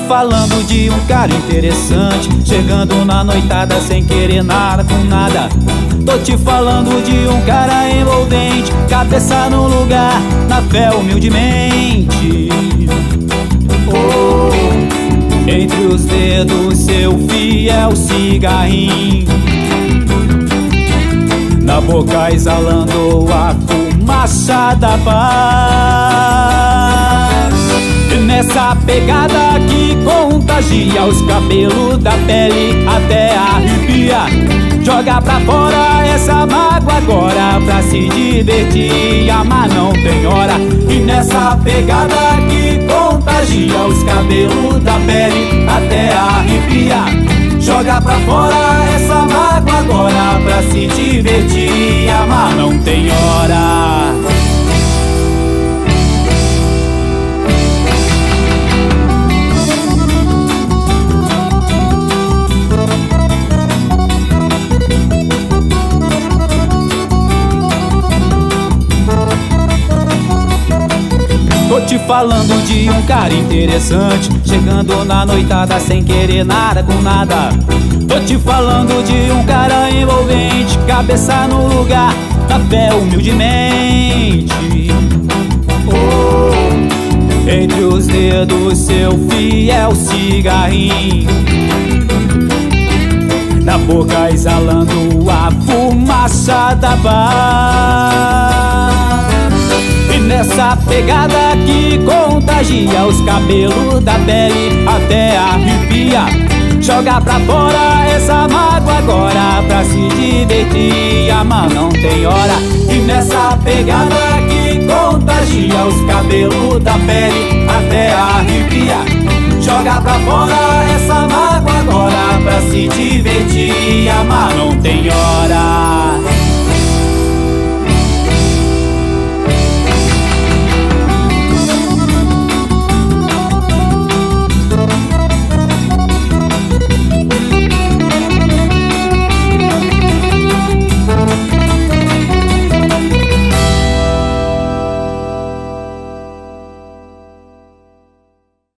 falando de um cara interessante, chegando na noitada sem querer nada com nada. Tô te falando de um cara envolvente, cabeça no lugar, na fé humildemente. Oh, entre os dedos seu fiel cigarrinho, na boca exalando a fumaça da paz. E nessa pegada que contagia, os cabelos da pele até arrepia. Joga pra fora essa mágoa agora, pra se divertir, amar não tem hora. E nessa pegada que contagia, os cabelos da pele até arrepia. Joga pra fora essa mágoa agora, pra se divertir, amar não tem hora. Tô te falando de um cara interessante, chegando na noitada sem querer nada com nada. Tô te falando de um cara envolvente, cabeça no lugar, na fé humildemente. Oh, entre os dedos seu fiel cigarrinho, na boca exalando a fumaça da paz. E nessa pegada que contagia, os cabelos da pele até arrepia. Joga pra fora essa mágoa agora, pra se divertir, amar não tem hora. E nessa pegada que contagia, os cabelos da pele até arrepia. Joga pra fora essa mágoa agora, pra se divertir, amar não tem hora.